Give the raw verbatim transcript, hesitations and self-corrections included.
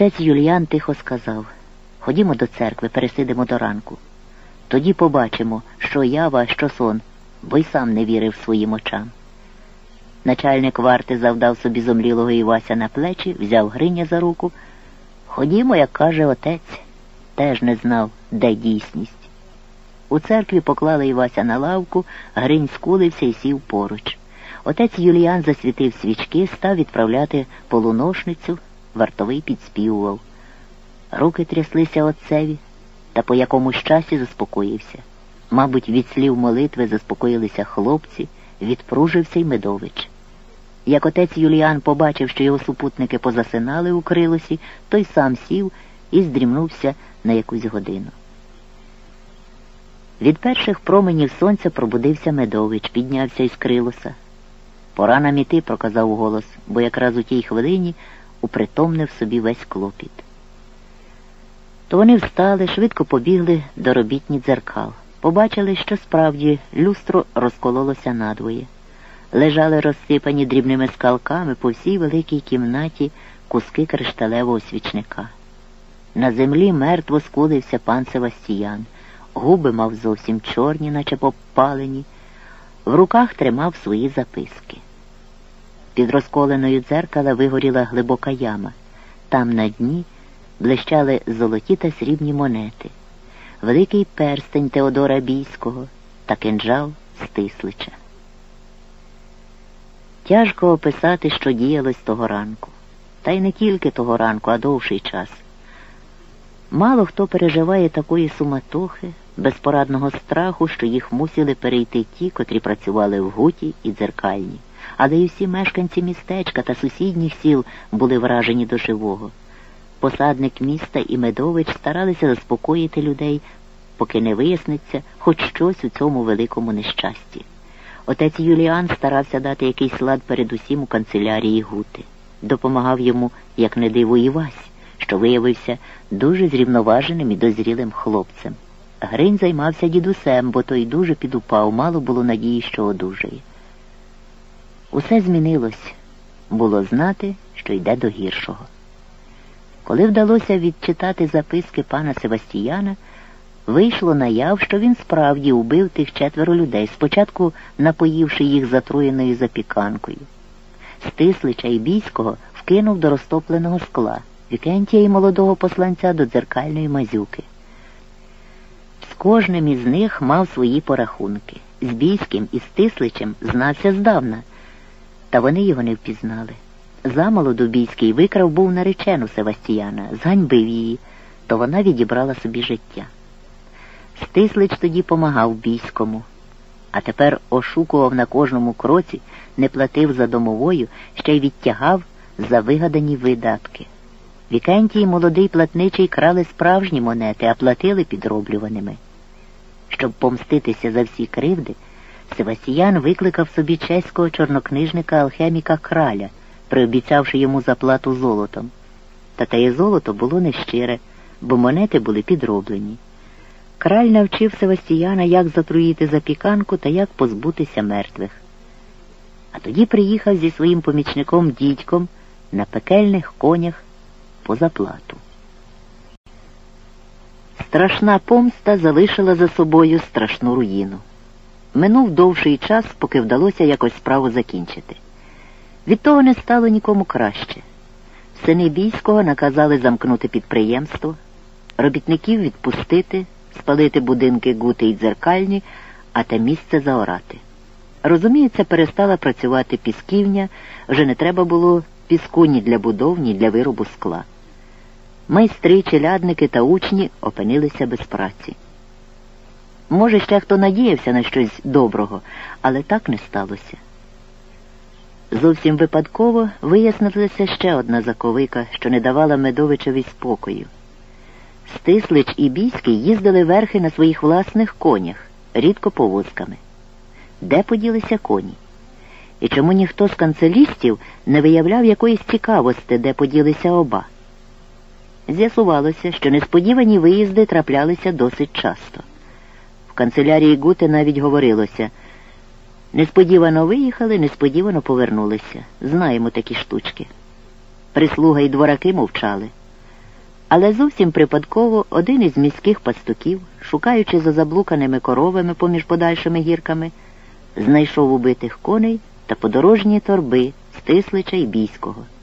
Отець Юліан тихо сказав: «Ходімо до церкви, пересидимо до ранку. Тоді побачимо, що ява, а що сон», бо й сам не вірив своїм очам. Начальник варти завдав собі зомлілого Івася на плечі, взяв Гриня за руку. «Ходімо, як каже отець», теж не знав, де дійсність. У церкві поклали Івася на лавку, Гринь скулився і сів поруч. Отець Юліан засвітив свічки, став відправляти полуношницю, вартовий підспівував. Руки тряслися отцеві, та по якомусь часі заспокоївся. Мабуть, від слів молитви заспокоїлися хлопці, відпружився й Медович. Як отець Юліан побачив, що його супутники позасинали у крилосі, той сам сів і здрімнувся на якусь годину. Від перших променів сонця пробудився Медович, піднявся із крилоса. «Пора нам іти», – проказав голос, бо якраз у тій хвилині упритомнив собі весь клопіт. То вони встали, швидко побігли до робітні дзеркал. Побачили, що справді люстро розкололося надвоє. Лежали розсипані дрібними скалками по всій великій кімнаті куски кришталевого свічника. На землі мертво скулився пан Севастіян. Губи мав зовсім чорні, наче попалені. В руках тримав свої записки. Під розколеною дзеркала вигоріла глибока яма. Там на дні блищали золоті та срібні монети, великий перстень Теодора Бійського та кинджал Стислича. Тяжко описати, що діялось того ранку. Та й не тільки того ранку, а довший час. Мало хто переживає такої суматохи, безпорадного страху, що їх мусили перейти ті, котрі працювали в гуті і дзеркальні. Але й усі мешканці містечка та сусідніх сіл були вражені до живого. Посадник міста і Медович старалися заспокоїти людей, поки не виясниться хоч щось у цьому великому нещасті. Отець Юліан старався дати якийсь лад передусім у канцелярії гути. Допомагав йому, як не диво, Івась, що виявився дуже зрівноваженим і дозрілим хлопцем. Гринь займався дідусем, бо той дуже підупав, мало було надії, що одужає. Усе змінилось. Було знати, що йде до гіршого. Коли вдалося відчитати записки пана Севастіяна, вийшло наяв, що він справді убив тих четверо людей, спочатку напоївши їх затруєною запіканкою. Стислича і Бійського вкинув до розтопленого скла, Вікентія і молодого посланця до дзеркальної мазюки. З кожним із них мав свої порахунки. З Бійським і Стисличем знався здавна, та вони його не впізнали. Замолоду Бійський викрав був наречену Севастіяна, зганьбив її, то вона відібрала собі життя. Стислич тоді помагав Бійському, а тепер ошукував на кожному кроці, не платив за домовою, ще й відтягав за вигадані видатки. Вікентій і молодий платничий крали справжні монети, а платили підроблюваними. Щоб помститися за всі кривди, Севастіян викликав собі чеського чорнокнижника-алхеміка Краля, приобіцявши йому заплату золотом. Та теє золото було нещире, бо монети були підроблені. Краль навчив Севастіяна, як затруїти запіканку та як позбутися мертвих. А тоді приїхав зі своїм помічником Дідьком на пекельних конях по заплату. Страшна помста залишила за собою страшну руїну. Минув довший час, поки вдалося якось справу закінчити. Від того не стало нікому краще. Сини Бійського наказали замкнути підприємство, робітників відпустити, спалити будинки гути й дзеркальні, а те місце заорати. Розуміється, перестала працювати пісківня, вже не треба було піску ні для будов, ні для виробу скла. Майстри, челядники та учні опинилися без праці. Може, ще хто надіявся на щось доброго, але так не сталося. Зовсім випадково вияснилася ще одна заковика, що не давала Медовичеві спокою. Стислич і Бійський їздили верхи на своїх власних конях, рідко повозками. Де поділися коні? І чому ніхто з канцелістів не виявляв якоїсь цікавості, де поділися оба? З'ясувалося, що несподівані виїзди траплялися досить часто. В канцелярії Гути навіть говорилося: несподівано виїхали, несподівано повернулися. Знаємо такі штучки. Прислуга і двораки мовчали. Але зовсім припадково один із міських пастуків, шукаючи за заблуканими коровами поміж подальшими гірками, знайшов убитих коней та подорожні торби Стислича й Бійського.